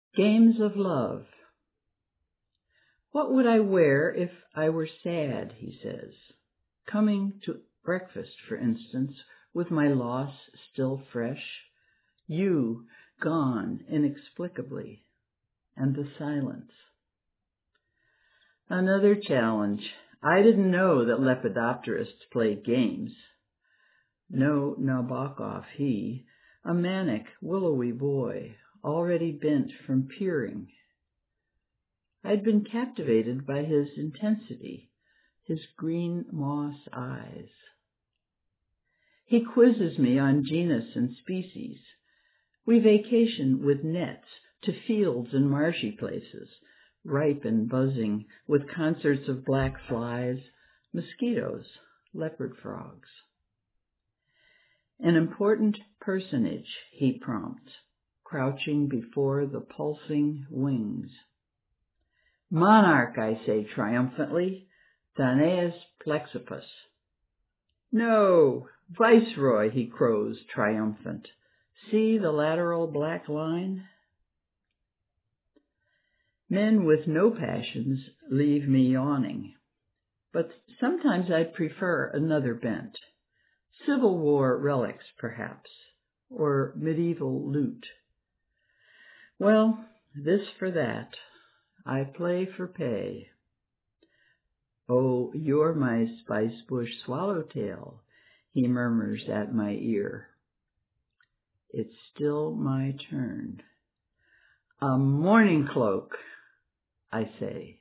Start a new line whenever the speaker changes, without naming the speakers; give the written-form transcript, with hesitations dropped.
Games of Love. What would I wear if I were sad, he says. Coming to breakfast, for instance, with my loss still fresh, you gone inexplicably, and the silence. Another challenge. I didn't know that lepidopterists played games. No Nabokov, he, a manic, willowy boy, already bent from peering. I'd been captivated by his intensity, his green moss eyes. He quizzes me on genus and species. We vacation with nets to fields and marshy places, ripe and buzzing with concerts of black flies, mosquitoes, leopard frogs. An important personage, he prompts, crouching before the pulsing wings. Monarch, I say triumphantly, Danaus Plexippus. No, Viceroy, he crows, triumphant. See the lateral black line? Men with no passions leave me yawning, but sometimes I'd prefer another bent. Civil War relics, perhaps, or medieval loot. Well, this for that. I play for pay. Oh, you're my spice bush swallowtail, he murmurs at my ear. It's still my turn. A morning cloak, I say.